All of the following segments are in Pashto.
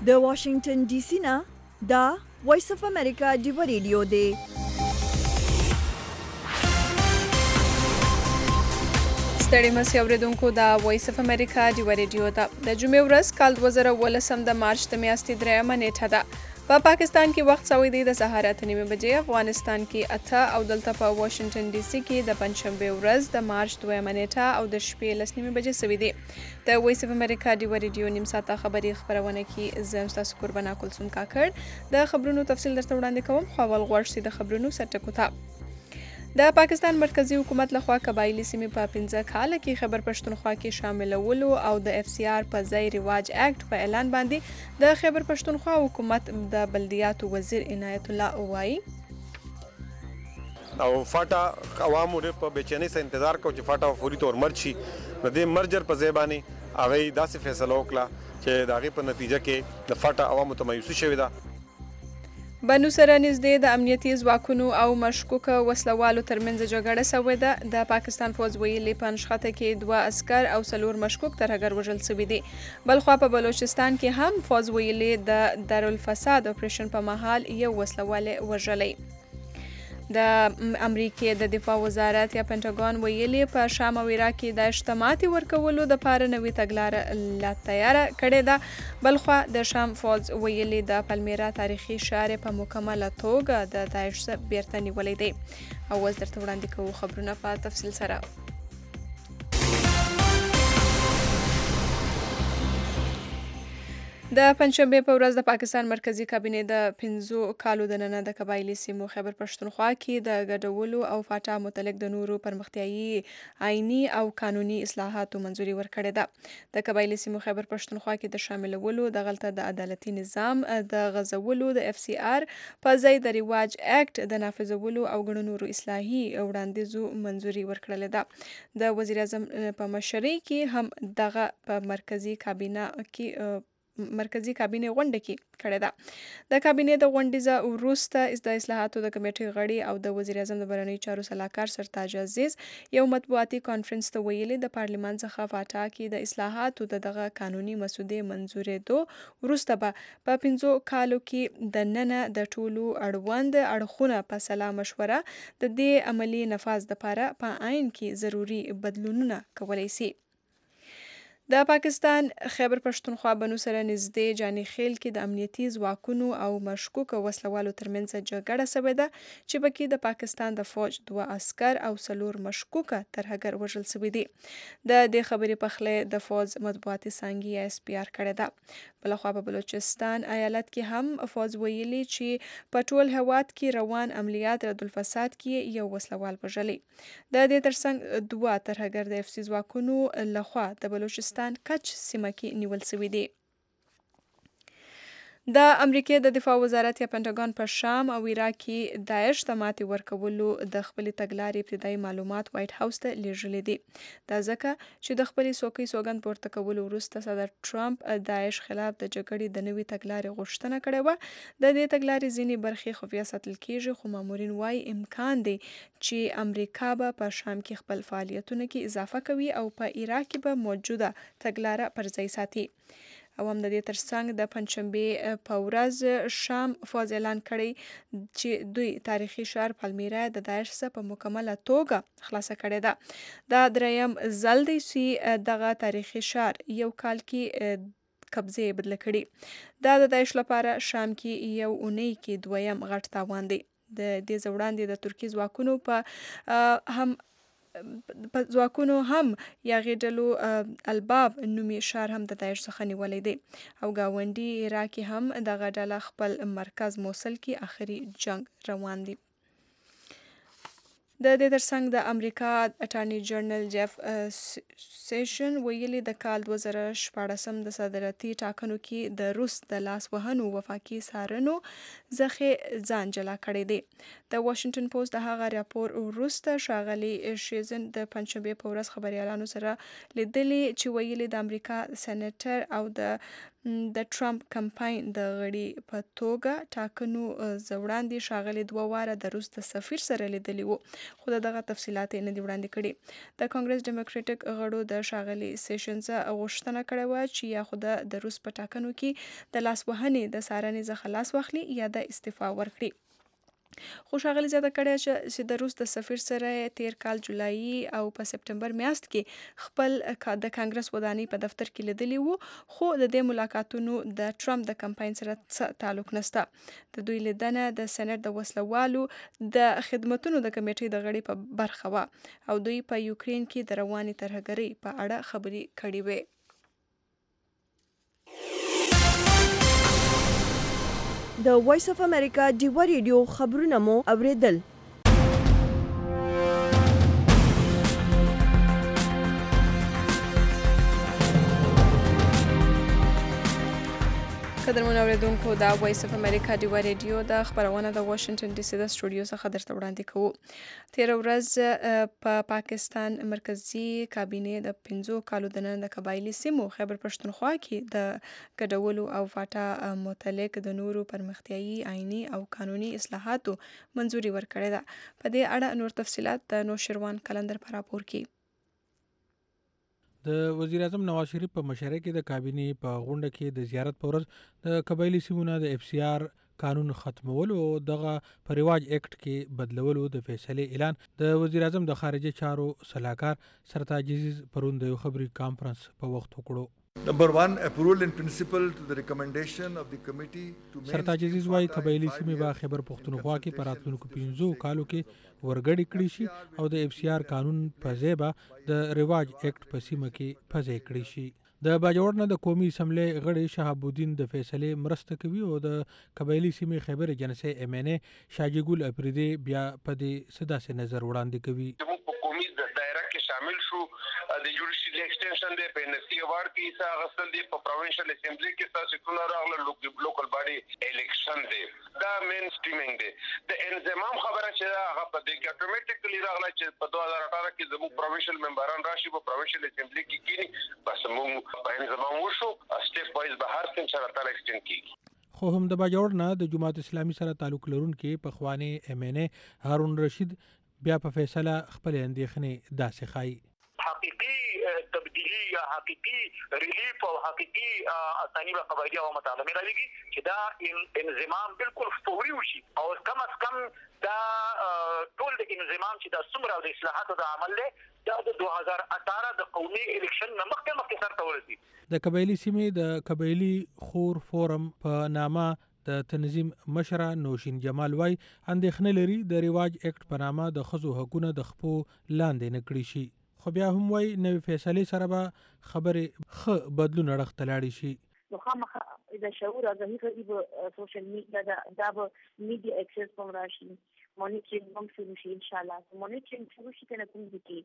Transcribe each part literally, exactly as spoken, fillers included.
د واشنگټن ډي سي نه دا وایس اف امریکا ډیو ریډیو دی. ستړي مسئ اوریدونکو دا وایس اف امریکا ډیو ریډیو ده. د جمعې ورځ کال دوه زره اوولسم د مارچ د میاشتې درېیمه نیټه ده. په پاکستان کې وخت سوی دی د سهار اته نیمې بجې، افغانستان کې اته او دلته په واشنگټن ډي سي کې د پنجشنبې ورځ د مارچ دویمه نیټه او د شپې لس نیمې بجې سوي دي. د وایس اف امریکا ډیو ریډیو نیم ساعته خبري خبرونه کې زه ستاسو قربانه کلثوم کاکړ د خبرونو تفصیل درته وړاندې کوم. خو اول غواړ شي د خبرونو سرټکو ته. د پاکستان مرکزی حکومت لخوا قبایلی سیمې په پنځه کاله کې خیبر پښتونخوا کې شاملولو او د اف سی آر په ځای رواج اکټ په اعلان باندې د خیبر پښتونخوا حکومت د بلدیاتو وزیر عنایت الله وایي او فاټا عوامو ډېر په بېچینۍ سره انتظار کوي چې فاټا فوري طور مرج شي. د دې مرجر په ځای باندې هغوی داسې فیصله وکړه چې د هغې په نتیجه کې د فاټا عوامو ته مایوسي شوې ده. بنو سره نږدې د امنیتي ځواکونو او مشکوکه وسلوالو ترمنځ جګړه سوې ده. د پاکستان فوج ویلي په نښته کې دوه عسکر او څلور مشکوک ترهګر وژل سوي دي. بلخوا په بلوچستان کې هم فوج ویلي د دارالفساد اپریشن په مهال یو وسلوالی وژلی. د امریکې د دفاع وزارت یا پنټاګون ویلي په شام او عراق کې د اجتماعاتي ورکولو د پاره نوې تګلاره لا تیاره کړې ده. بلخوا د شام فوج ویلي د پلمیرا تاریخي ښار په مکمله توګه د داعش بیرته نیولی دی. او اوس درته وړاندې کوو خبرونه په تفصیل سره. د پنجشنبې په ورځ د پاکستان مرکزی کابینې د پنځو کالو دننه د قبایلي سیمو خیبر پښتونخوا کې د ګډولو او فاټا متعلق د نورو پرمختیایي آئینی او قانوني اصلاحاتو منظوري ورکړې ده. د قبایلي سیمو خیبر پښتونخوا کې د شاملولو، دغلته د عدالتي نظام د غځولو، د اف سی آر په ځای د رواج اکټ د نافذولو او ګڼو نورو اصلاحي وړاندیزو منظوري ورکړلې ده. د وزیر اعظم په مشرۍ کې هم دغه په مرکزی کابینه کې مرکزی کابینې غونډه کې کړې ده. د کابینې د غونډې وروسته د اصلاحاتو د کمیټې غړي او د وزیر اعظم د بهرنیو چارو سلاکار سرتاج عزیز یو مطبوعاتي کانفرنس ته ویلي د پارلمان څخه فاټا کې د اصلاحاتو د دغه قانوني مسودې منظورېدو وروسته به په پنځو کالو کې د ننه د ټولو اړوند اړخونه په سلا مشوره د دې عملي نفاذ دپاره په آئین کې ضروري بدلونونه کولی سي. د پاکستان خیبر پښتونخوا بنو سره نږدې جاني خیل کې د امنیتي ځواکونو او مشکوکه وسلوالو ترمنځ جګړه سوې ده چې پکې د پاکستان د فوج دوه عسکر او څلور مشکوکه ترهګر وژل سوي دي. د دې خبرې پخلی د فوج مطبوعاتي څانګې یا اس پی آر کړې ده. بلخوا په بلوچستان ایالت کې هم فوج ویلي چې په ټول هېواد کې روان عملیات ردالفساد کې یو وسلوال وژلی. د دې ترڅنګ دوه ترهګر د اف سی ځواکونو لخوا د بلوچستان کچ سیمه کې نیول سوي دي. د امریکې د دفاع وزارت یا پنټاګون په شام او عراق کې داعش ته ماتې ورکولو د خپلې تګلارې ابتدایي معلومات وایټ هاوس ته لیږلي دي. دا ځکه چې د خپلې څوکۍ سوګند پورته کولو وروسته صدر ټرمپ داعش خلاف د جګړې د نوې تګلارې غوښتنه کړې وه. د دې تګلارې ځینې برخې خفیه ساتل کیږي، خو مامورین وایي امکان دی چې امریکا به په شام کې خپل فعالیتونه کې اضافه کوي او په عراق کې به موجوده تګلاره پر ځای ساتي. او هم د دې ترڅنګ د پنجشنبې په ورځ شام فوج اعلان کړی چې دوی تاریخي ښار پلمیرا د داعش څخه په مکمله توګه خلاصه کړې ده. دا دریم ځل دی چې دغه تاریخي ښار یو کال کې قبضې بدله کړي. دا د داعش لپاره شام کې یو اونۍ کې دویم غټ تاوان دی. د دې وړاندې د ترکي ځواکونو په هم په ځواکونو هم یاغې ډلو الباب نومي ښار هم د داعش څخه نیولی دی. او ګاونډي عراق کې هم دغه ډله خپل مرکز موصل کې آخري جنگ روان دی. د دې ترڅنګ د امریکا اټارني جنرال جیف سیشن ویلي د کال دوه زره شپاړسم د صدارتي ټاکنو کې د روس د لاس وهنو وفاقي څارنو څخه ځان جلا کړی دی. د واشنگټن پوسټ د هغه راپور وروسته ښاغلي شیزن د پنجشنبې په ورځ خبریالانو سره لیدلي چې ویلي د امریکا سېنیټر او د د ټرمپ کمپاین د غړي په توګه ټاکنو زوړاندې شاغلي دوه واره د روس د سفیر سره لیدلی وو، خو دغه تفصيلات نه دي وړاندې کړي. د کانګرس ډیموکراټک غړو د شاغلي سیشنز غوښتنه کړې و چې یا خو د روس په ټاکنو کې د لاسوهنې د څارنې څخه لاس واخلي یا د استعفا ورکړي. خو ښاغلي زیاته کړې چې د روس د سفیر سره تیر کال جولایي او په سپټمبر میاشت کې خپل د کانګرس ودانۍ په دفتر کې لیدلی وو، خو د دې ملاقاتونو د ټرمپ د کمپاین سره څه تعلق نشته. د دوی لیدنه د سېنات د وسلوالو د خدمتونو د کمیټې د غړي په برخه وه او دوی په یوکرين کې د روانې ترهګرۍ په اړه خبرې کړې وې. د وایس اف امریکا ډیوا ریډیو خبرونه مو اوریدل. قدرمن اوریدونکو، دا وایس اف امریکا ډیوا ریډیو د خبرونه د واشنگټن ډي سي د سټوډیو څخه درته وړاندې کوو. تیر ورځ په پا پاکستان مرکزی کابینه د پنځو کالو دننه د قبایلی سیمو خیبر پښتونخوا کې د ګډولو او فاټا متعلق د نورو پرمختیایي آئینی او قانوني اصلاحاتو منځوري ورکړې ده. په دې اړه نور تفصيلات د نوشروان کلندر په راپور کې. د وزیر اعظم نواز شریف په مشرۍ کې د کابینې په غونډه کې د زیارت په ورځ د قبایلی سیمونو د اف سی آر قانون ختمولو او دغه په رواج اکټ کې بدلولو د فیصلې اعلان د وزیر اعظم د خارجه چارو صلاحکار سرتاج عزیز پرون د یو خبري کانفرنس په وخت وکړو. Number one, approval in principle to the recommendation of the committee to سرتاج عزیز وايي قبایلی سیمې به خیبر پښتونخوا کې په راتلونکو پنځو کالو کې ورګړې کړي شي او د اف سی آر قانون په ځای به د رواج اکټ په سیمه کې پځای کړي شي. د باجوړ نه د قومي اسمبلی غړي شهاب الدین د فیصلې مرسته کوي او د قبایلی سیمې خیبر جنسي ایم ان ای شاجي ګل افریدي بیا په دې سداسه نظر وړاندې کوي. شامل شو د جوډیشل ایکسټنشن د پینسي اوارد کې حصہ غسل دی په پروینشل اسمبلی کې تاسو ټول راغله لوکل باډي الیکشن دی دا مین سټریمینګ دی د انضمام خبره چې هغه په دې کې اتوماتیکلی راغله چې په دوه هزار اټھارہ کې زموږ پروینشل ممبران راشي په پروینشل اسمبلی کې کینی بس موږ په انضمام وشو سټیپ وایز به هر څه سره تعلق ایکسټند کیږي. خو هم د باجوړ نه د جماعت اسلامي سره تعلق لرونکي په خوانی ایم ان ای هارون رشید بیا په فیصله خپل اندېښنې داسې ښایي. حقیقي تبدیلی یا حقیقي ریلیف او حقیقي اسانی به قبایلی او مطالبه راوړي چې دا انضمام بالکل فوري وشي او کم از کم دا ټول د انضمام چې د څومره د اصلاحاتو د عمل له دا د دوه هزار اټھارہ د قومي الیکشن نه مخکې مخکې سره ورسي. د قبایلی سیمې د قبایلی خور فورم په نامه د تنظیم مشره نوشین جمال وای اندېښنه لري د رواج اکټ په نامه د ښځو حقونه د خپو لاندې نه کړي شي، خو بیا هم وای نوې فیصلې سره به خبرې ښه بدلون اړخته لاړې شي. نو خامخا د شعور او ظاهري غریب سوشل میډیا دا به میډیا اکسس هم راشي، مونیټرینګ هم شروع شي ان شاء الله. مونیټرینګ شروع شي کنه کوم دي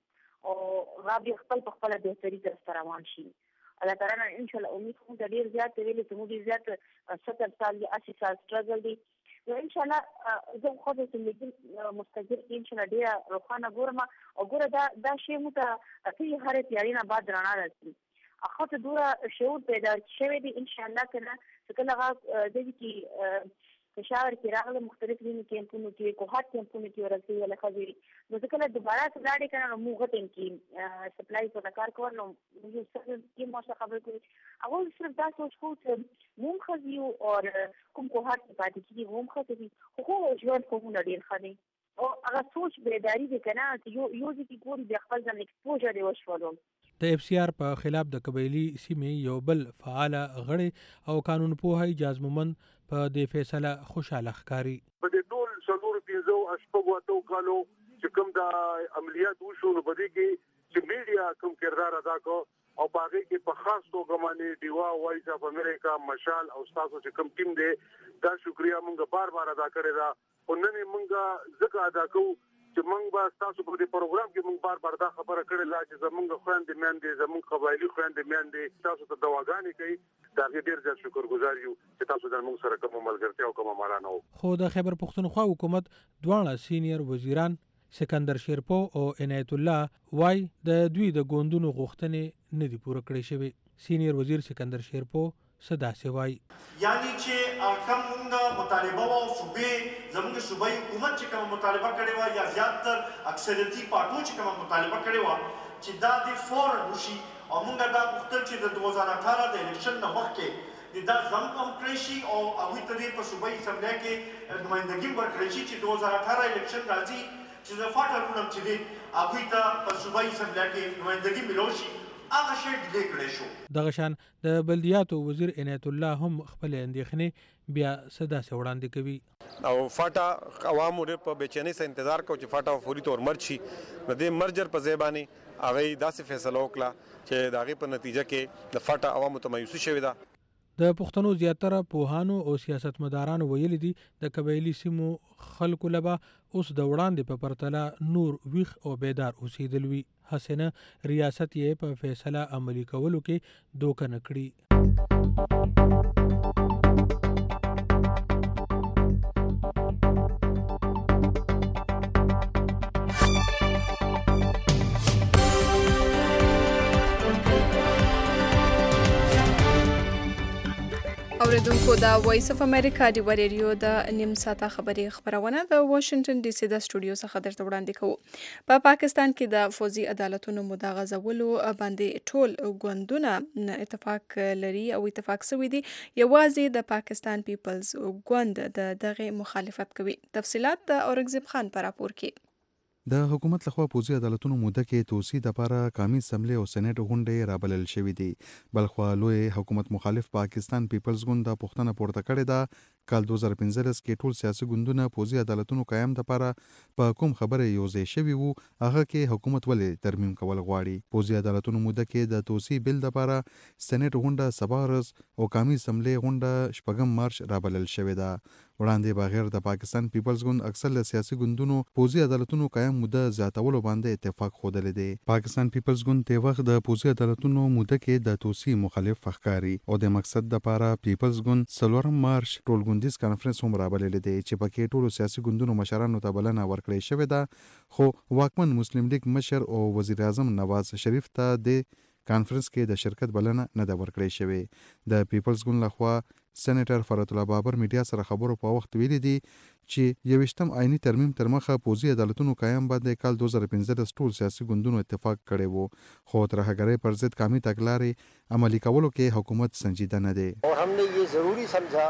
او غابي خپل په خپل بهتري تر روان شي. الله تعالی نه ان شاء الله امید کوم د ډیر زیات ویلې ته مو ډیر زیات ستر سال یا اسی سال سټرګل دي نو ان شاء الله زه خو به چې مستقر ان شاء الله ډیر روخانه ګورم او ګوره دا دا شی مو ته اته هر تیاری نه بعد رڼا راځي اخو ته دوره شعور پیدا شوی دی ان شاء الله کنه چې کله هغه د دې کې پېښور کې راغله مختلف دیني کیمپونو کې کوهات کیمپونو کې ورسې ولا خبري نو ځکه دوباره څلاړې کنه نو موږ ټیم کې سپلای په کار کول نو یو څه کې مو څه خبرې کوي اول صرف دا سوچ کو چې موږ خزيو او کوم کوهات په پاتې کې موږ خزي خو ژوند کوم نه ډیر خدي او هغه سوچ بیداری دې کنه یو یو ځکه ګوري د خپل ځان ایکسپوژر دی وشولو. د اف سی آر په خلاف د قبایلی سیمې یو بل فعال غړي او قانون پوه اجاز مومن په دې فیصله خوشاله ښکاري. په دې ټول څلور پنځو اشپږو اتو کالو چې کوم د عملیات وشو نو په دې کې چې میډیا کوم کردار ادا کو او باغې کې په خاص توګه باندې دیوا وایس اف امریکا مشال او تاسو چې کوم ټیم دی دا شکریا مونږ بار بار ادا کړی دا او نن مونږ ځکه ادا کوو چې مونږ به تاسو په دې پروګرام کې مونږ بار بار دا خبره کړې لا چې زمونږ خويندې میندې زمونږ قبایلی خويندې میندې تاسو ته دواګانې کوي دا ډېر زیات شکرګزار یو چې تاسو د موږ سره کوم ملګرتیا او کوم مالانه وو. خو د خیبر پښتونخوا حکومت دواړه سینیئر وزیران سکندر شیرپو او عنایت الله وای د دوی د ګوندونو غوښتنې نه دي پوره کړې شوی. سینیئر وزیر سکندر شیرپو سداسې وایي یعنی چې کوم موږ مطالبه او صوبې زموږ صوبایي حکومت چې کوم مطالبه کړې وه یا زیاتر اکثریتي پارټو چې کوم مطالبه کړې وه چې دا د فوراً وشي او موږ دا غوښتل چې د دوه زره اټھارہ د الیکشن نه مخکې د دا زم هم کړی شي او هغوی ته دې په صوبایي اسمبلۍ کې نمایندګي ورکړی شي چې دوه زره اټھارہ الیکشن راځي چې د فاټا رونم چې دی هغوی ته په صوبایي اسمبلۍ کې نمایندګي میلو شي هغه شی ډیلې کړی شو. دغه شان د بلدیاتو وزیر عنایت الله هم خپلې اندېښنې بیا څه داسې وړاندې کوي. او فاټا عوامو ډېر په بېچینۍ سره انتظار کوو چې فاټا فوري طور مرج شي. د دې مرجر په ځای باندې هغوی داسې فیصله وکړه چې د هغې په نتیجه کې د فاټا عوامو ته مایوسي شوې ده. د پښتنو زیاتره پوهانو او سیاستمدارانو ویلي دي د قبایلي سیمو خلکو لبا اوس د وړاندې په پرتله نور ویښ او بیدار اوسېدل وي. هسې نه ریاست یې په فیصله عملي کولو کې دوکه نه کړي. اوریدونکو د وایس اف امریکا ډیو ریډیو د نیم ساعته خبري خبرونه د واشنگټن ډي سي د سټوډیو څخه درته وړاندې کوو. په پاکستان کې د فوزي عدالتونو مدعا غځولو باندې ټول ګوندونه اتفاق لري او اتفاق شوی دی. یوازې د پاکستان پیپلز ګوند د دغه مخالفت کوي. تفصيلات د اورنګزیب خان پر راپور کې. د حکومت لخوا پوزي عدالتونو موده کې توسیع د لپاره قومي اسمبلی او سېنات غونډې رابلل شوې دي. بلخوا لوی حکومت مخالف پاکستان پیپلز ګوند د پښتنه پورته کړې ده. کال دوه زره پنځلس کې ټول سیاسي ګوندونه پوزي عدالتونو قیام لپاره په کوم خبره یوځای شوي وو هغه کې حکومت ولې ترمیم کول غواړي. پوزي عدالتونو موده کې د توسیع بل لپاره سېنات غونډه سبا ورځ او قومي اسمبلی غونډه شپږم مارچ رابلل شوې ده. وړاندې بغیر د پاکستان پیپلز ګوند اکثر له سیاسي ګوندونو پوزي عدالتونو قیام موده زیاتولو باندې اتفاق خوده دی. پاکستان پیپلز ګوند ته وخت د پوزي عدالتونو موده کې د توسیع مخالف ښکاري او د مقصد د لپاره پیپلز ګوند څلورم مارچ ټول ګوندیز کانفرنس هم رابلل دی چې پکې ټولو سیاسي ګوندونو مشرانو ته بلنه ورکړې شوې ده. خو واکمن مسلم لیگ مشر او وزیر اعظم نواز شریف ته د کانفرنس کې د شرکت بلنه نه ده ورکړې شوې. د پیپلز ګوند لخوا سېنیټر فرات الله بابر میډیا سره خبرو په وخت ویلي دي چې یوشتم آئینی ترمیم تر مخه پوزي عدالتونو قیام باندې کال دوه زره پنځلس ټول سیاسي ګوندونو اتفاق کړی وو. خو ترهګرۍ پر ضد قومي تګلارې عملي کولو کې حکومت سنجیده نه دی. اور ہم نے یہ ضروری سمجھا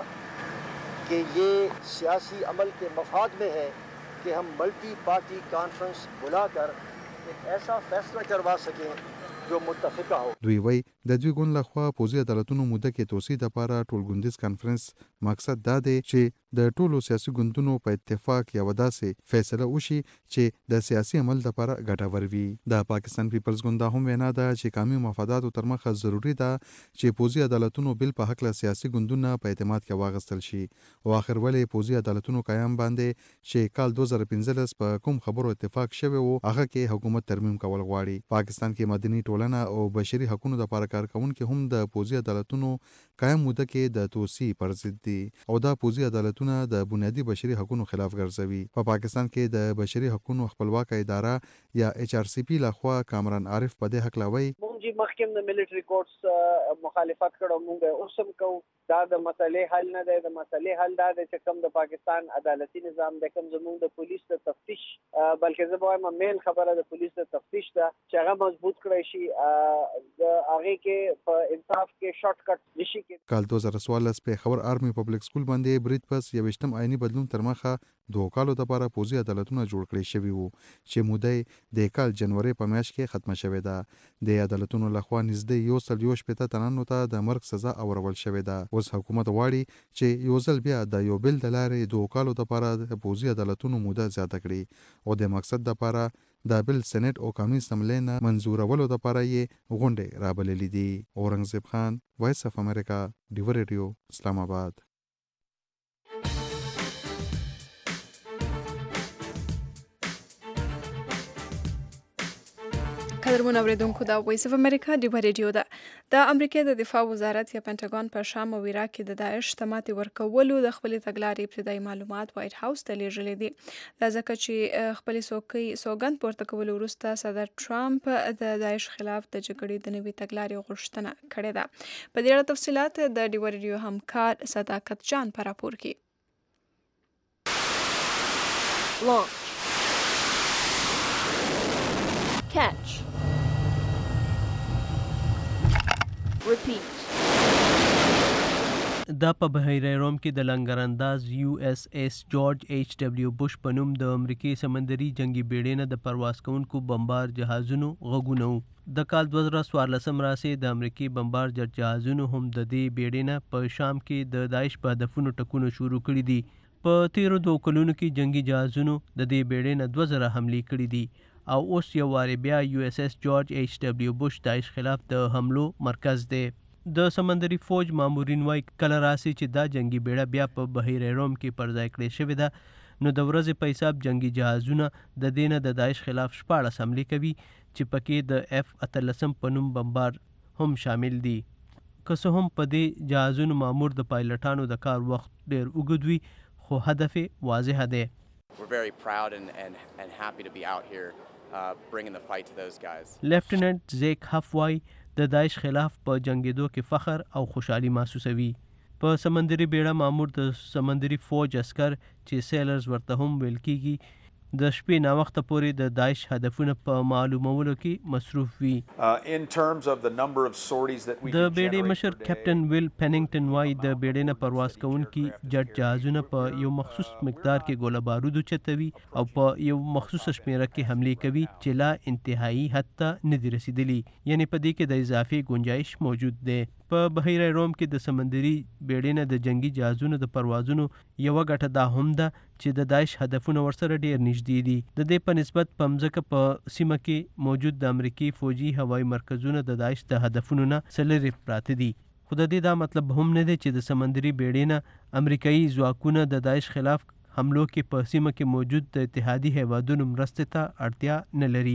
کہ یہ سیاسی عمل کے مفاد میں ہے کہ ہم ملٹی پارٹی کانفرنس بلا کر ایک ایسا فیصلہ کروا سکیں جو متفقه هو. دوی وای د دوی ګوند لخوا پوزي عدالتونو موده کې توسیع لپاره ټول ګوندیز کانفرنس مقصد دا دی چې د ټولو سیاسي ګوندونو په اتفاق یو داسې فیصله وشي چې د سیاسي عمل لپاره ګټور وي. د پاکستان پیپلز ګوند هم وینا ده چې قومي مفاداتو تر مخه ضروری ده چې پوزي عدالتونو بل په حق له سیاسي ګوندونه په اعتماد کې واغستل شي. او اخر ولې پوزي عدالتونو قیام باندې چې کال دوه زره پنځلس په کوم خبرو اتفاق شوی وو هغه کې حکومت ترمیم کول غواړي. پاکستان کې مدني ټولنه او بشري حقوقو لپاره کارکونکو هم د پوزي عدالتونو قیام موده کې د توسیع پر ضد دي او دا پوزي عدالتونه د بنیادي بشري حقوقو خلاف ګرځوي. په پاکستان کې د بشري حقوقو خپلواک اداره یا ایچ آر سی پی لخوا کامران عارف په دې حق لاوي مونږ مخکې د ملټري کورټس مخالفت کړو. مونږ اوسم کو دا د مسلې حل نه دی. د مسلې حل دا دی چې کوم د پاکستان عدالتي نظام د کوم زموږ د پولیس د تفتیش بلکې زه وایم مین خبره د پولیس د تفتیش ده چې هغه مضبوط کړی شي د هغه کې په انصاف کې شارټ کټ نشي کې. کال دوه زره څوارلس په خبر آرمي پبلک سکول باندې برید پس یوشتم آئینی بدلون تر مخه دوه کالو لپاره پوزي عدالتونه جوړ کړی شوی وو چې موده د کال جنوري په میاشت کې ختمه شوې ده. د عدالتونو لخوا نږدې یو سل یو شپېته تنانو ته د مرګ سزا اورول شوې ده. اوس حکومت غواړي چې یو ځل بیا د یو بل د لارې دوه کالو لپاره د پوزي عدالتونو موده زیاته کړي او د مقصد لپاره د بل سېنات او قومي اسمبلی نه منظورولو لپاره یې غونډې رابللې دي. اورنګزیب خان، وایس اف امریکا، ډیو ریډیو، اسلام آباد. قدرمن اوریدونکو دا وایس اف امریکا ډیو ریډیو ده. د امریکا د دفاع وزارت یا پینټاګون په شام او عراق کې د داعش تماتې ورکولو د خپل تګلارې ابتدایي معلومات وایټ هاوس ته لیږلي دي. دا ځکه چې خپل سوکۍ سوګند پورته کولو وروسته صدر ټرمپ د داعش خلاف د جګړې د نوي تګلارې غوښتنه کړې ده. په دې اړه تفصیلات د ډیو ریډیو همکار صداقت جان په راپور کې. Launch. Catch. Repeat. دا په بحیره روم کې د لنګرانداز یو اس اس جورج ایچ ډبلیو بش په نوم د امریکای سمندري جنگي بیړۍ نه د پرواز کوونکو بمبار جهازونو غږونه وو. د کال دوه زره څوارلسم راسې د امریکای بمبار جټ جهازونو هم د دې بیړۍ نه په شام کې د داعش په هدفونو ټکونه شروع کړي دي. په تیرو دوه کلونو کې جنگي جهازونو د دې بیړۍ نه دوه زره حملې کړي دي او اوس یو وارې بیا یو اس اس جورج ایچ ډبلیو بش داعش خلاف د حملو مرکز دی. د سمندري فوج مامورین وایي کله راسي چې دا جنگي بیړه بیا په بحیره روم کې پر ځای کړې شوې ده نو د ورځې په حساب جنگي جهازونه د دې نه د داعش خلاف شپاړس حملې کوي چې پکې د اف اتلسم په نوم بمبار هم شامل دي. که څه هم په دې جهازونو مامور د پایلټانو د کار وخت ډېر اوږد وي خو هدف واضح دی. We're very proud and, and, and happy to be out here uh, bringing the fight to those guys. لیفټیننټ زیک هف وای د داعش خلاف په جنگیدو کې فخر او خوشحالي محسوسوي. په سمندري بیړه مامور د سمندري فوج عسکر چې سیلرز ورته هم ویل کیږي د شپې ناوخته پورې د داعش هدفونه په معلومولو کې مصروف وي. د بیړۍ مشر کیپټن ویل پیننګټن وای د بیړۍ نه پرواز کوونکي جټ جهازونه په یو مخصوص مقدار کې ګوله بارود چتوي او په یو مخصوصه شمیره کې حملې کوي چې لا انتهایی حد ته نه دي رسیدلي، یعنی په دې کې د اضافي گنجائش موجود دی. په بحیره روم کې د سمندري بیړۍ نه د جنگي جهازونو د پروازونو یوه ګټه دا هم ده چې د داعش هدفونه ورسره ډیر نږدې دي. د دې په نسبت په مځکه په سیمه کې موجود د امریکای فوجي هوایي مرکزونه د داعش د هدفونو نه څه لرې پراته دي. خو د دې دا مطلب هم نه دی چې د سمندري بیړۍ نه امریکایي ځواکونه د داعش خلاف حملو کې په سیمه کې موجود د اتحادي هیوادونو مرستې ته اړتیا نه لري.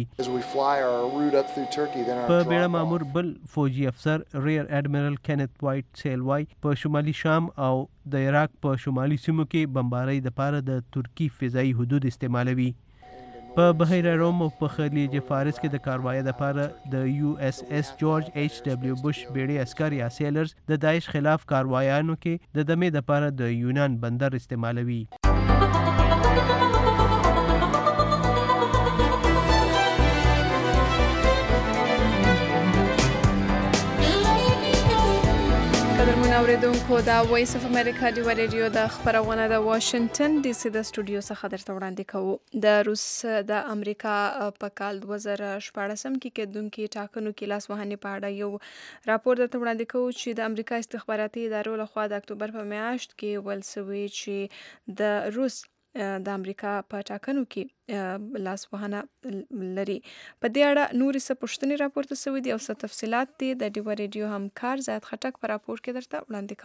په بیړه مامور بل فوجي افسر ریئر اډمیرل کینت وایټ سیل وای په شمالي شام او د عراق په شمالي سیمو کې بمبارۍ دپاره د ترکی فضایي حدود استعمالوي. په بحیره روم او په خلیج فارس کې د کاروایه دپاره د یو اس اس جورج ایچ ډبلیو بش بیړۍ عسکر یا سیلرز د داعش خلاف کاروایانو کې د دمې دپاره د یونان بندر استعمالوي. اوریدونکو دا وایس اف امریکا ډیو ریډیو د خبرونه د واشنگټن ډي سي د سټوډیو څخه درته وړاندې کوو. د روس د امریکا په کال دوه زره شپاړسم کې کېدونکي ټاکنو کې لاسوهنې په اړه یو راپور درته وړاندې کوو چې د امریکا استخباراتي ادارو لخوا د اکتوبر په میاشت کې ویل شوي چې د روس د امریکا په ټاکنو کې لاسوهنه لري. په دې اړه نورې څه پوښتنې راپورته شوي دي او څه تفصیلات دي د ډیو ریډیو همکار زیات خټک په راپور کې درته وړاندې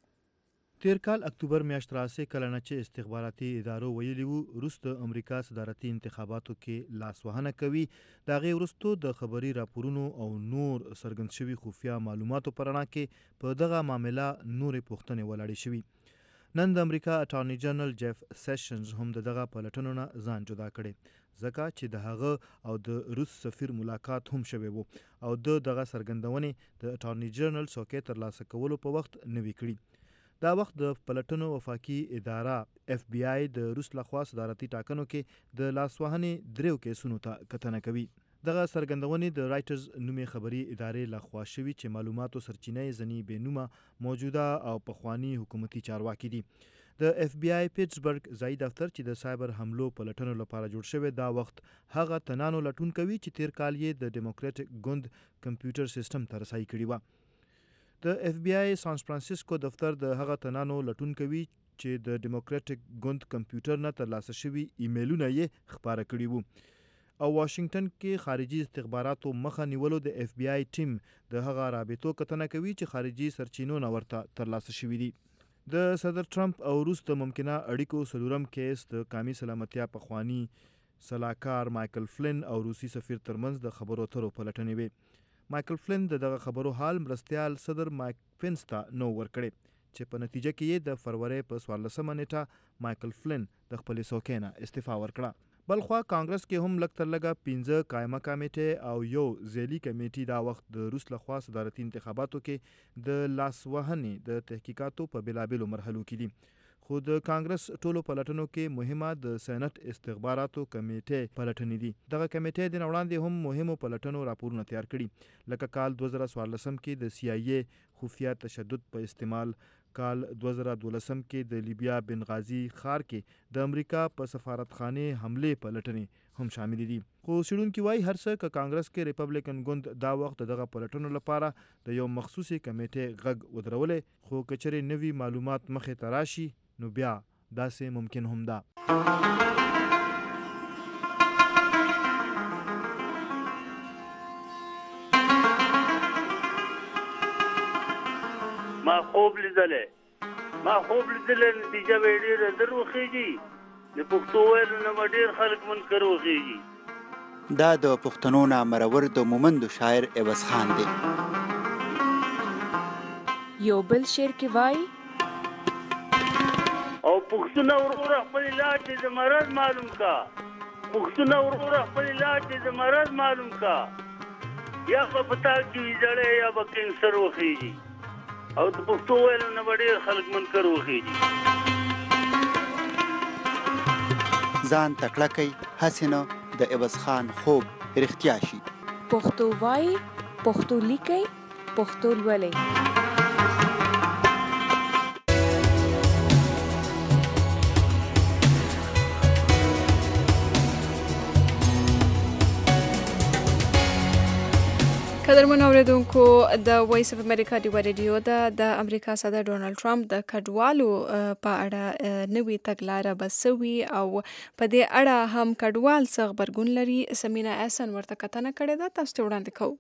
کوو. تیر کال اکتوبر میاشت راسې کله نه چې استخباراتي ادارو ویلي وو روس د امریکا صدارتي انتخاباتو کې لاسوهنه کوي، د هغې وروستو د خبري راپورونو او نور څرګند شوي خفیه معلوماتو په رڼا کې په دغه معامله نورې پوښتنې ولاړې شوي. نن د امریکا اټارني جنرال جیف سیشنز هم د دغه پلټنو نه ځان جدا کړی، ځکه چې د هغه او د روس سفیر ملاقات هم شوی وو او د دغه څرګندونې د اټارني جنرال څوکۍ ترلاسه کولو په وخت نوي کړي. دا وخت د پلټنو وفاقي اداره اف بی آی د روس لخوا صدارتي ټاکنو کې د لاسوهنې دریو کیسونو ته کتنه کوي. دغه څرګندونې د رایټرز نومې خبري ادارې لخوا شوي چې معلوماتو سرچینه یې ځینې بېنومه موجوده او پخواني حکومتي چارواکي دي. د اف بی آی پیټسبرګ ځایي دفتر چې د سایبر حملو پلټنو لپاره جوړ شوی دا وخت هغه تنانو لټون کوي چې تیر کال یې د ډیموکراټک ګوند کمپیوټر سیستم ته رسایي کړې وه. د اف بی آی سان فرانسیسکو دفتر د هغه تنانو لټون کوي چې د ډیموکراټک ګوند کمپیوټر نه ترلاسه شوي ایمیلونه یې خپاره کړي وو. او واشنگټن کې خارجي استخباراتو مخه نیولو د اف بی آی ټیم د هغه رابطو کتنه کوي چې خارجي سرچینو نه ورته ترلاسه شوي دي. د صدر ټرمپ او روس د ممکنه اړیکو څلورم کیس د قومي سلامتیا پخواني سلاکار مایکل فلن او روسي سفیر ترمنځ د خبرو اترو پلټنې وې. مایکل فلن د دغه خبرو حال مرستیال صدر مایک پنس ته نو ورکړی چې په نتیجه کې یې د فروری په څوارلسمه نیټه مایکل فلن د خپلې څوکۍ نه استعفا ورکړه. بلخوا کانګرس کې هم لږ تر لږه پنځه قایمه کمیټې او یو ځیلي کمیټې دا وخت د روس لخوا صدارتي انتخاباتو کې د لاسوهنې د تحقیقاتو په بېلابېلو مرحلو کې دي. خو د کانګرس ټولو پلټنو کې مهمه د سینټ استخباراتو کمیټې پلټنې دي. دغه کمیټې د وړاندې هم مهمو پلټنو راپورونه تیار کړي، لکه کال دوه زره څوارلسم کې د سی آی ای خفیه تشدد په استعمال، کال دوه زره دولسم کې د لیبیا بنغازي ښار کې د امریکا په سفارتخانې حملې پلټنې هم شامل دي. خو څېړونکي وایي هر څه که کانګرس کې ریپبلیکن ګوند دا وخت دغه پلټنو لپاره د یو مخصوصي کمیټې غږ ودرولی، خو که چېرې نوي معلومات مخې ته راشي نو بیا داسې ممکن هم ده. ما خوب لیدلی ما خوب لیدلی نتیجه به یې ډېره زر وخېږي. د پښتو ویلو نه به ډېر خلک منکر وخېږي. دا د پښتنو نامرور د مومندو شاعر عوض خان دی. یو بل شعر کې وایي او پښتونه وروره خپل علاج دې د مرض معلوم کا، پښتونه وروره خپل علاج دې د مرض معلوم کا. یا به پتا کې زړې یا به کینسر وخېږي او د پښتو ویلو نه به ډېر خلک منکر وخېږي. ځان تکړه کوي هسې نه د عوض خان خوب رښتیا شي. پښتو وایي، پښتو لیکئ، پښتو لولئ. قدرمن اوریدونکو، د وایس اف امریکا ډیوا ریډیو ده د امریکا صدر ډونالد ټرمپ د کډوالو په اړه نوې تګلاره بسوي او په دې اړه هم کډوال څه غبرګون لري. سمینا احسن ورته کتنه کړې ده، تاسو ته وړاندې کوو.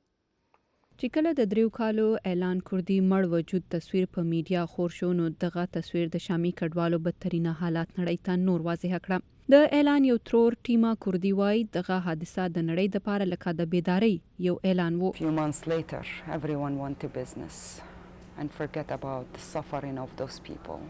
چې کله د دریو کالو اعلان کردي مړ وجود تصویر په میډیا خور شو، نو دغه تصویر د شامي کډوالو بدترینه حالات نړۍ ته نور واضح کړه. د اعلان یو ترور ټیما کردي وایي دغه حادثه د نړۍ دپاره لکه د بیدارۍ یو اعلان و. Few months later, everyone went to business and forget about the suffering of those people.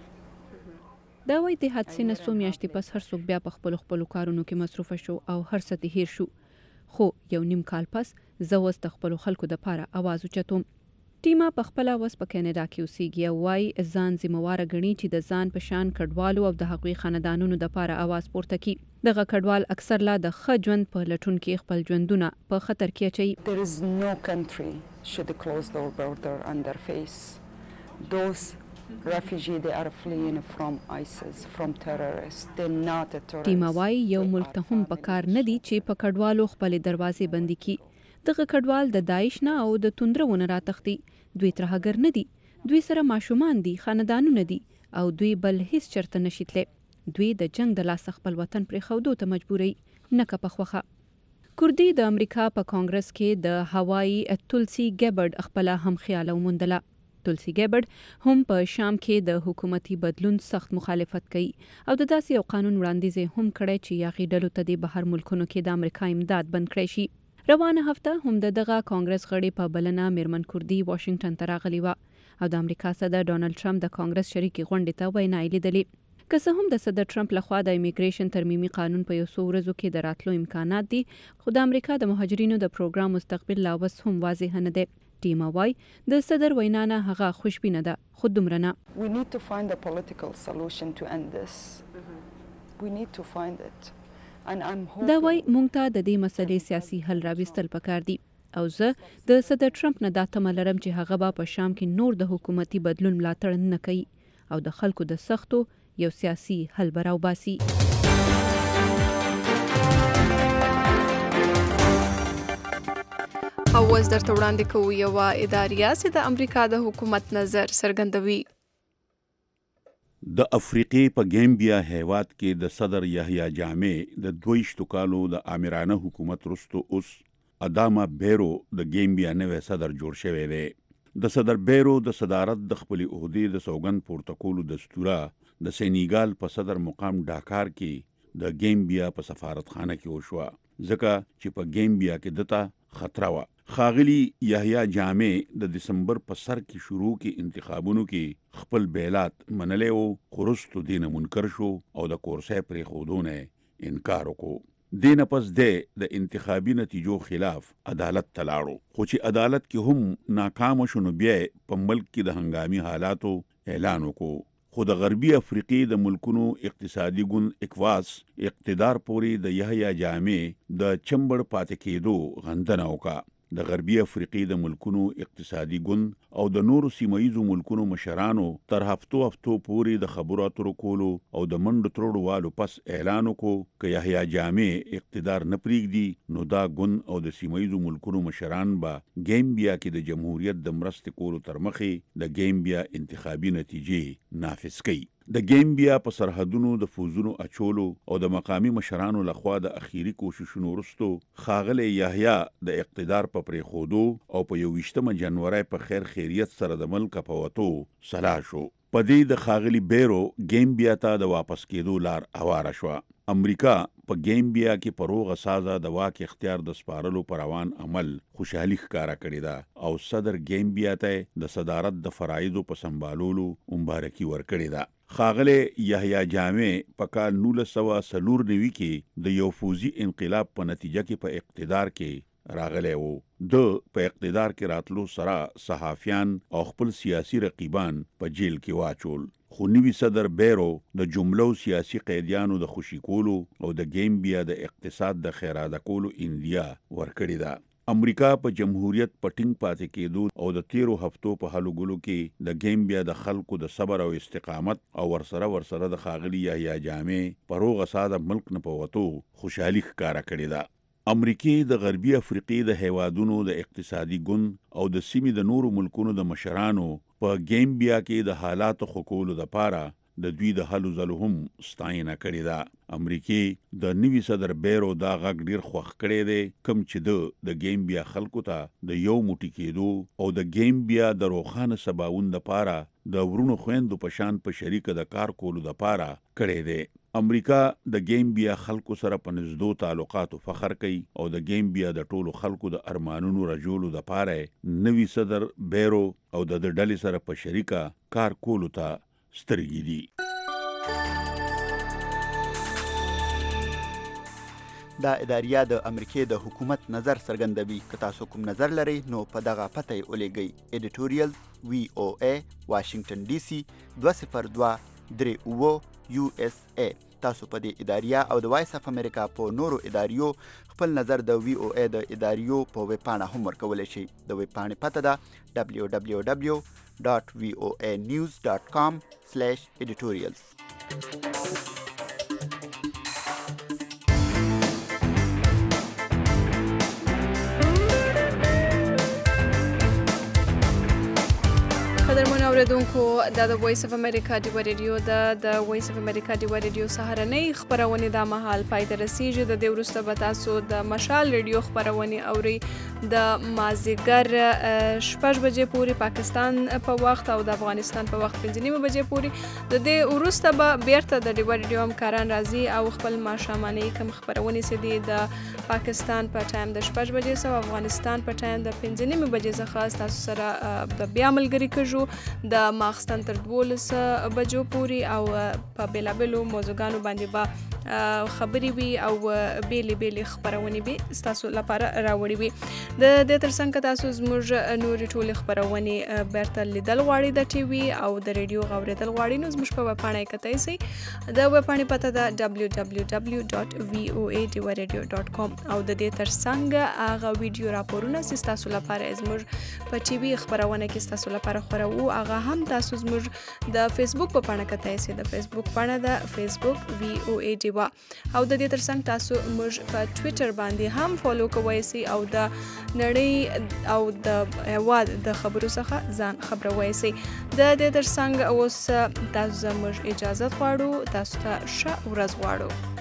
دا وایي د حادثې نه څو میاشتې پس هر څوک بیا په خپلو خپلو کارونو کې مصروفه شو او هر څه ته هیر شو. خو یو نیم کال پس زه اوس د خپلو خلکو دپاره اواز اوچتوم. ټیما په خپله اوس په کینیډا کې اوسیږي او وایي ځان ذمهواره ګڼي چې د ځان په شان کډوالو او د هغوی خاندانونو دپاره اواز پورته کړي. دغه کډوال اکثر لا د ښه ژوند په لټون کې خپل ژوندونه په خطر کې اچوي. There is no country should close their border on their face. Those refugees they are fleeing from ISIS, from terrorists. They're not a terrorist. ټیما وایي یو ملک ته هم پکار نه دي چې په کډوالو خپلې دروازې بندي کړي. دغه کډوال د داعش نه او د توندرو نه راتښتي. دوی ترهګر نه دي، دوی سره ماشومان دي، خاندانونه دي او دوی بل هیڅ چرته نشي تللی. دوی د جنگ د لاسه خپل وطن پرېښودو ته مجبوروي، نه که په خوښه. کردي د امریکا په کانګرس کې د هوایي تولسی ګیبرډ خپله هم خیاله وموندله. تولسی ګیبرډ هم په شام کې د حکومتي بدلون سخت مخالفت کوي او د داسې یو قانون وړاندیز هم کړی چې یاغي ډلو ته د بهر ملکونو کې د امریکا امداد بند کړی شي. روانه هفته هم د دغه کانګرس غړي په بلنه میرمن کردي واشنگټن ته راغلی وه او د امریکا صدر ډونالد ټرمپ د کانګرس شریکې غونډې ته ویناوې لیدلې. که څه هم د صدر ټرمپ لخوا د امیګریشن ترمیمي قانون په یو څو ورځو کې د راتلو امکانات دي، خو د امریکا د مهاجرینو د پروګرام مستقبل لا اوس هم واضح نه دی. ټیما وایي د صدر وینا نه هغه خوشبینه ده، خو دومره نه. We need to find a political solution to end this. We need to find it. دا وایي موږ ته د دې مسلې سیاسي حل راوستل پکار دي او زه د صدر ټرمپ نه دا تمه لرم چې هغه به په شام کې نور د حکومتي بدلون ملاتړ نه کوي او د خلکو د سختو یو سیاسي حل به راوباسي. او اوس درته وړاندې کوو یوه اداریه چې د امریکا د حکومت نظر څرګندوي. د افریقې په ګیمبیا هیواد کې د صدر یحیی جامع د دویشتو کالو د آمرانه حکومت وروسته اوس اداما بیرو د ګیمبیا نوی صدر جوړ شوی دی. د صدر بیرو د صدارت د خپلې عهدې د سوګند پورته کولو دستوره د سینیګال په صدر مقام ډاکار کې د ګیمبیا په سفارتخانه کې وشوه ځکه چې په ګیمبیا کې دته خطر و. ښاغلي یحیی جامع د دسمبر په سر کې شروع کې انتخابونو کې خپل بیلات منلی و خو وروستو دې نه منکر شو او د کورسۍ پرېښودو نه انکار وکړو. دې نه پس دی د انتخابي نتیجو خلاف عدالت ته لاړو خو چې عدالت کې هم ناکامه شو نو بیا په ملک کې د هنګامي حالاتو اعلان وکړو. خو د غربي افریقې د ملکونو اقتصادي ګوند اکواس اقتدار پورې د یحیی جامع د چمبړ پاتې کېدو غندنه وکړه. د غربي افریقې د ملکونو اقتصادي ګوند او د نورو سیمایي ملکونو مشرانو تر هفتو هفتو پورې د خبرو اترو کولو او د منډو ترړو والو پس اعلان وکړو که یحیی جامع اقتدار نه پرېږدي نو دا ګوند او د سیمایي ملکونو مشران به ګیمبیا کې د جمهوریت د مرستې کولو تر مخې د ګیمبیا انتخابي نتیجې نافذ کړي. د ګیمبیا په سرحدونو د فوزونو اچولو او د مقامی مشرانو لخوا د اخیری کوششونو وروسته ښاغلی یحیی د اقتدار په پرېښودو او په یوویشتمه جنوري په خیر خیریت سره د ملکه په وتو سلا شو. په دې د ښاغلي بیرو ګیمبیا ته د واپس کېدو لار هواره شوه. امریکا په ګیمبیا کې په روغه سازه د واک اختیار د سپارلو پر روان عمل خوشحالي ښکاره کړې ده او صدر ګیمبیا ته د صدارت د فرایضو په سمبالولو مبارکي ورکړې ده. ښاغلی یحیی جامع په کال نولس سوه څلور نوي کې د یو فوزي انقلاب په نتیجه کې په اقتدار کې راغلی و. د په اقتدار کې راتلو سره صحافیان او خپل سیاسي رقیبان په جیل کې واچول خو نوي صدر بیرو د جملو سیاسي قیدیانو د خوشي کولو او د ګیمبیا د اقتصاد د خیراده کولو اندیا ورکړې ده. امریکا په جمهوریت په ټینګ پاتې کېدو او د تیرو هفتو په هلو ګلو کې د ګیمبیا د خلکو د صبر او استقامت او ورسره ورسره د ښاغلي یحیی جامع په روغه ساده ملک نه په وتو خوشحالي ښکاره کړې ده. امریکې د غربي افریقې د هیوادونو د اقتصادي ګوند او د سیمې د نورو ملکونو د مشرانو په ګیمبیا کې د حالاتو ښه کولو دپاره د دوی د هلو ځلو هم ستاینه کړې ده. امریکې د نوي صدر بیرو دا غږ ډیر خوښ کړی دی کوم چې د د ګیمبیا خلکو ته د یو موټی کېدو او د ګیمبیا د روښانه سباوون دپاره د ورونو خویندو په شان په شریکه د کار کولو دپاره کړی دی. امریکا د ګیمبیا خلکو سره په نږدو تعلقاتو فخر کوي او د ګیمبیا د ټولو خلکو د ارمانونو رجولو دپاره نوي صدر بیرو او د ډلې سره په شریکه کار کولو ته سترګې دي. دا اداریه د امریکې د حکومت نظر څرګندوي. که تاسو کوم نظر لرئ نو په دغه پته یې ولیږئ. ایډیټوریل وی او ای واشنگټن ډي سي دوه صفر دوه درې اووه یو اس ای. تاسو په دې اداریه او د وایس اف امریکا په نورو اداریو خپل نظر د وی او ای د اداریو په ویب پاڼه هم ورکولی شئ. د ویب پاڼې پته ده دبلیو دبلیو دبلیو ډاټ وی او ای نیوز ډاټ کام سلیش ایډیټوریلز. قدرمن اوریدونکو دا د وایس اف امریکا ډیوه ریډیو ده. د وایس اف امریکا ډیوه ریډیو سهارنۍ خپرونې دا مهال پای ته رسیږي. د دې وروسته به تاسو د مشال ریډیو خپرونې اورئ د مازدیګر شپږ بجې پورې پاکستان په وخت او د افغانستان په وخت پنځه نیمه بجې پورې. د دې وروسته به بیرته د ډیوه ریډیو همکاران راځي او خپل ماښامنۍ کوم خپرونې چې دي د پاکستان په ټایم د شپږ بجې سو افغانستان په ټایم د پنځه نیمه بجې څخه تاسو سره به بیا ملګري کېږو د ماخستن تر دولس بجو پورې او په بیلابلو موضوعګانو باندې به خبرې وي او بیلې بیلې خپرونې به ستاسو لپاره راوړي وي. د دې ترڅنګ که تاسو زموږ نورې ټولې خپرونې بیرته لیدل غواړئ د ټي وي او د ریډیو غوړېدل غواړئ نو زموږ په ویب پاڼه یې کتای شئ. د ویب پاڼې پته ده ډبلیو ډبلیو ډبلیو ډاټ وی او ای ډیوه ریډیو ډاټ کام او د دې ترڅنګ هغه ویډیو راپورونه چې ستاسو لپاره زموږ په ټي وي خپرونه کې ستاسو لپاره خورو هغه هم تاسو زموږ د فیسبوک په پاڼه کتای شئ. د فیسبوک پاڼه ده فیسبوک وی او ای ډیوه او د دې ترڅنګ تاسو موږ په ټویټر باندې هم فالو کوئ شئ او د نړۍ او د هیواد د خبرو څخه ځان خبروئ شئ. د دې ترڅنګ اوس تاسو زموږ اجازه غواړو. تاسو ته ښه ورځ غواړو.